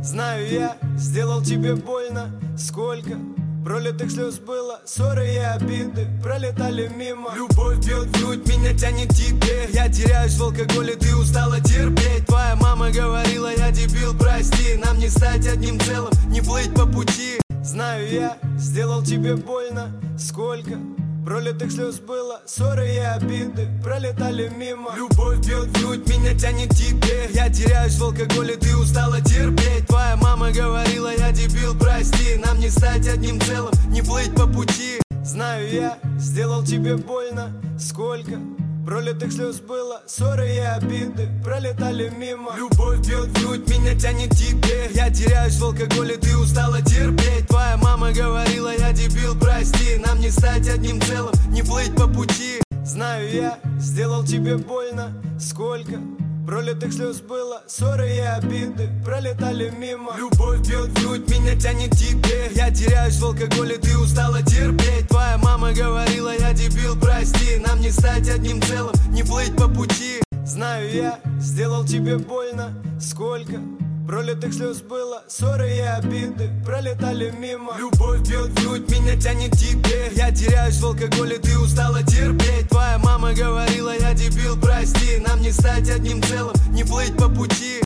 Знаю, я сделал тебе больно. Сколько пролитых слез было, ссоры и обиды пролетали мимо. Любовь бьет в грудь, меня тянет тебе. Я теряюсь в алкоголе, ты устала терпеть. Твоя мама говорила, я дебил, прости. Нам не стать одним целым, не плыть по пути. Знаю, я сделал тебе больно. Сколько пролитых слез было, ссоры и обиды пролетали мимо. Любовь бьет в грудь, меня тянет тебе. Я теряюсь в алкоголе, ты устала терпеть. Твоя мама говорила, я дебил, прости. Нам не стать одним целым, не плыть по пути. Знаю, я сделал тебе больно. Сколько пролитых слез было, ссоры и обиды пролетали мимо. Любовь бьет в грудь, меня тянет тебе. Я теряюсь в алкоголе, ты устала терпеть. Твоя мама говорила, я дебил, прости. Нам не стать одним целым, не плыть по пути. Знаю, я сделал тебе больно. Сколько пролитых слез было, ссоры и обиды пролетали мимо. Любовь бьет в грудь, меня тянет тебе. Я теряюсь в алкоголе, ты устала терпеть. Твоя мама говорила, я дебил, прости. Нам не стать одним целым, не плыть по пути. Знаю, я сделал тебе больно. Сколько пролитых слез было, ссоры и обиды пролетали мимо. Любовь бьет в грудь, меня тянет тебе. Я теряюсь в алкоголе, ты устала терпеть. Твоя мама говорила, я дебил, прости. Нам не стать одним целым, не плыть по пути.